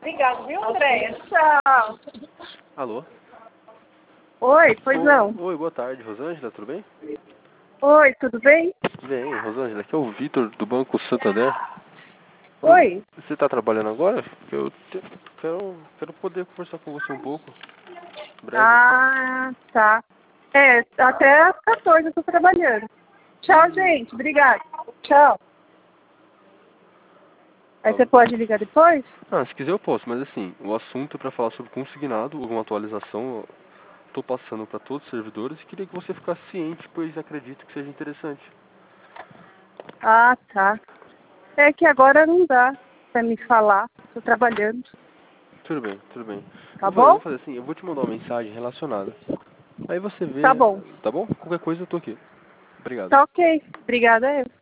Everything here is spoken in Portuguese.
Obrigado, viu, Andréia? Tchau. Alô? Oi, pois não. Oi, boa tarde, Rosângela, tudo bem? Oi, tudo bem? Bem, Rosângela, aqui é o Vitor do Banco Santander. Oi. Você está trabalhando agora? Quero poder conversar com você um pouco. Breve. Ah, tá. Até às 14 eu tô trabalhando. Tchau, gente. Obrigada. Tchau. Aí você pode ligar depois? Ah, se quiser eu posso, mas assim, o assunto é para falar sobre consignado, alguma atualização. Estou passando para todos os servidores e queria que você ficasse ciente, pois acredito que seja interessante. Ah, tá. É que agora não dá pra me falar. Tô trabalhando. Tudo bem, tudo bem. Tá Eu vou bom? fazer assim, eu vou te mandar uma mensagem relacionada. Aí você Tá vê, bom. tá bom? Qualquer coisa eu tô aqui. Obrigado. Tá ok. Obrigada, eu.